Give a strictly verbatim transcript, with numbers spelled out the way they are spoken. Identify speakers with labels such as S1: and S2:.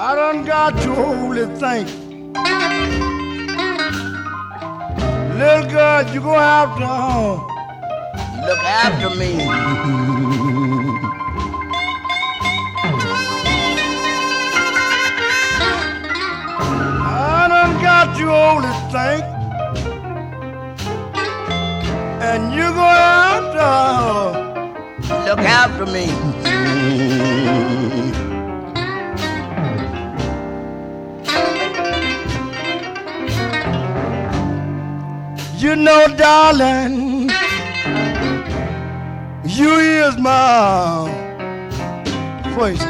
S1: I done got too old to think. Little girl, you gonna have to uh, look after me. I done got too old to think. And you gonna have to uh, look after me. You know, darling, you is my first